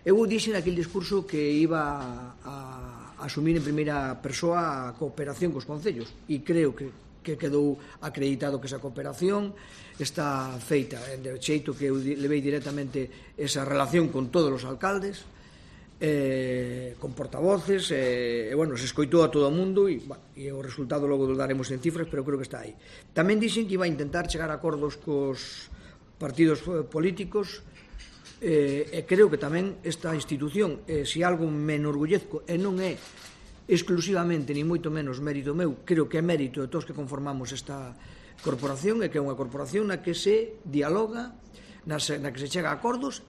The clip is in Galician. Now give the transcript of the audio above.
Eu dixen naquele discurso que iba a asumir en primeira persoa a cooperación cos concellos, e creo que quedou acreditado que esa cooperación está feita, de xeito que eu levei directamente esa relación con todos os alcaldes, con portavoces, se escoitou a todo o mundo, e o resultado logo lo daremos en cifras, pero creo que está aí. Tamén dixen que iba a intentar chegar a acordos cos partidos políticos, e creo que tamén esta institución, se algo me enorgullezco, e non é exclusivamente, ni moito menos mérito meu, creo que é mérito de todos que conformamos esta corporación, e que é unha corporación na que se dialoga, na que se chega a acordos